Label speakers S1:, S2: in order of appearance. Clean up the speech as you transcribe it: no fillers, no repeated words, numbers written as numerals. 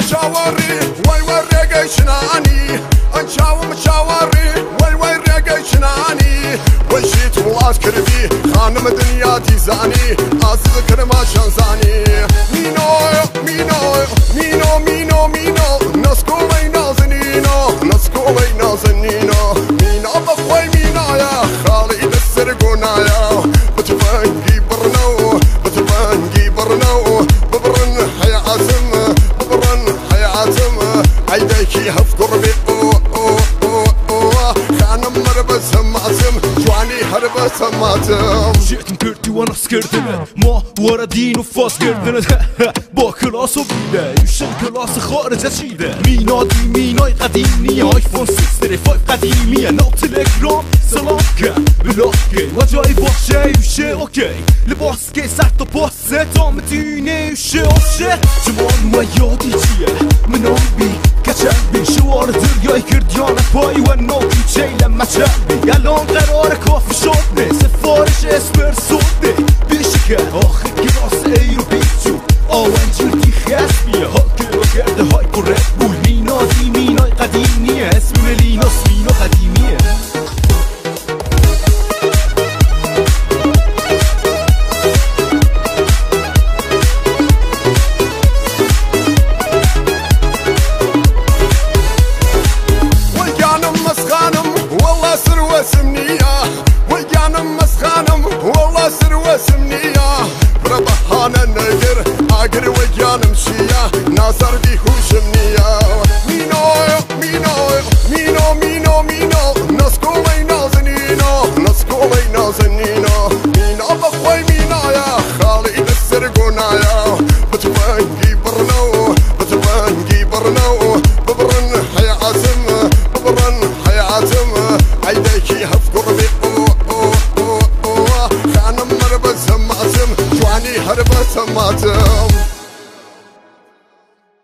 S1: مشاوري وای وای رگشنانی انشاو مشاوري وای وای رگشنانی وشيت واش كربي خانم دنيا تيزاني عزيز كرما شانزاني مينو مينو مينو مينو مينو نسكولي نازنينو نسكولي نازنينو مينو بخوي مينو يا خالي دسرقونا يا بتفنقي برنو بتفنقي برنو ببرن حياتم ببرن حياتم عيديكي هفكر بي خانم مربى سماتم جواني هربى سماتم
S2: جيت مكرتي وانا سكرتنا ما ورا دين وفاس كردنا با كلاس و بیده یوشن کلاس خارج از چیده مینادی مینای قدیمی آیفون 6 5 قدیمیه نو تلگرام سلام کن بلاک و جای باشه یوشه اوکی لباس که سخت و پاسه تا مدینه یوشه آشه جوان و یادی چیه منام بی کچنبی شوار دریای کردیان پایی و نوکی چیلم مچنبی الان قرار کافی شد نه سفارش اسپرسو ده بیشه که آخه کلاس ای رو بیچو آونجردی خسبیه ها که رو کرده های پر رد بول مینادی مینای قدیمیه اسم ملیناس مینو قدیمیه
S1: ويانا مسخانم والله سروة سمنية بربحانا نقر عقر ويانا مشية ناصر بيهوش منية مينو مينو مينو مينو مينو نسكولي نازنينو نسكولي نازنينو مينو بخوي مينو يا خالي دسرقونا يا بتفنقي برنو بتفنقي برنو ببرن حياتم ببرن حياتم عيديكي هفكر بي خانم مربى سماتم جواني هربى سماتم